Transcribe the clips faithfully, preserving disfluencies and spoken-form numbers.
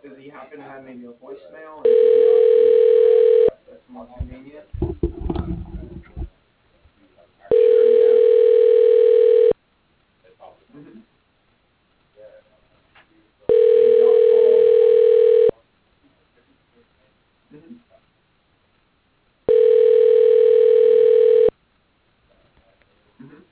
Does he happen to have maybe a voicemail or an email? That's more convenient. Sure, yeah. Mhm. Maybe I'll call. Mhm. Mhm.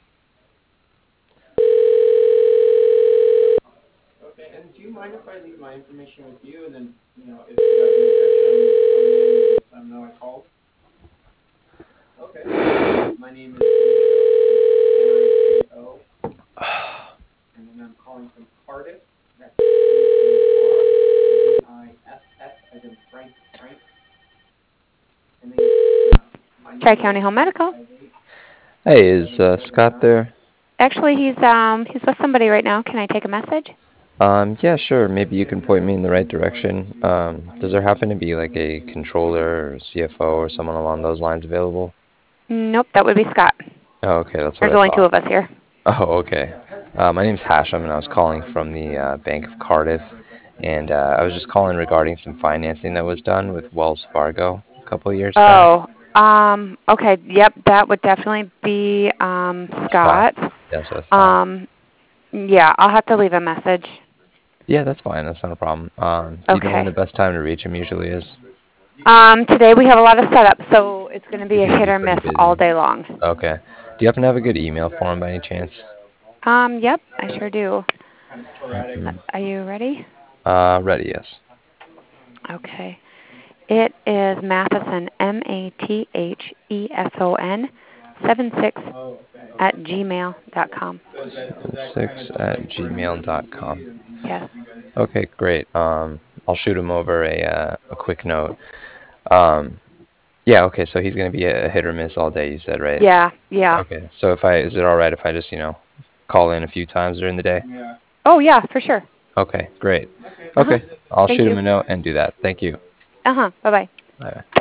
Okay, and do you mind if I leave my information with you, and then, you know, if you happen to catch him coming in, you can just let him know I called? Okay. My name is Nico, N I K O, and then I'm calling from Cardiff. That's C A R D I F F, as in Frank, Frank. And then uh, my number Tri-County is Home eight Medical. five eight, Hey, is seven uh, seven Scott nine. there? Actually, he's um he's with somebody right now. Can I take a message? Um, yeah, sure. Maybe you can point me in the right direction. Um, does there happen to be like a controller or C F O or someone along those lines available? Nope, that would be Scott. Oh, okay, that's what There's I only two thought. of us here. Oh, okay. Uh, my name's Hashem, and I was calling from the uh, Bank of Cardiff, and uh, I was just calling regarding some financing that was done with Wells Fargo a couple of years back. Oh, um, okay, yep, that would definitely be um Scott. Scott. Yeah, that's what I thought. Um, yeah, I'll have to leave a message. Yeah, that's fine. That's not a problem. Um, do you know when the Okay. best time to reach him usually is? Um, today we have a lot of setup, so it's going to be He's a gonna hit be or pretty miss all busy. day long. Okay. Do you happen to have a good email for him by any chance? Um, yep, I sure do. Kind of sporadic. Uh, Are you ready? Uh, ready, yes. Okay. It is Matheson, M A T H E S O N, seven six Oh, okay. at gmail dot com. So is that is that kind Six of at like for gmail dot com. emergencies and things Yes. like you guys? Okay, great. Um, I'll shoot him over a uh, a quick note. Um, yeah, okay, so he's gonna be a hit or miss all day, you said, right? Yeah, yeah. Okay, so if I, is it all right if I just, you know, call in a few times during the day? Yeah. Oh, yeah, for sure. Okay, great. Okay. Uh-huh. Okay, I'll Thank shoot him you. a note and do that. Thank you. Uh-huh. Bye-bye. Bye.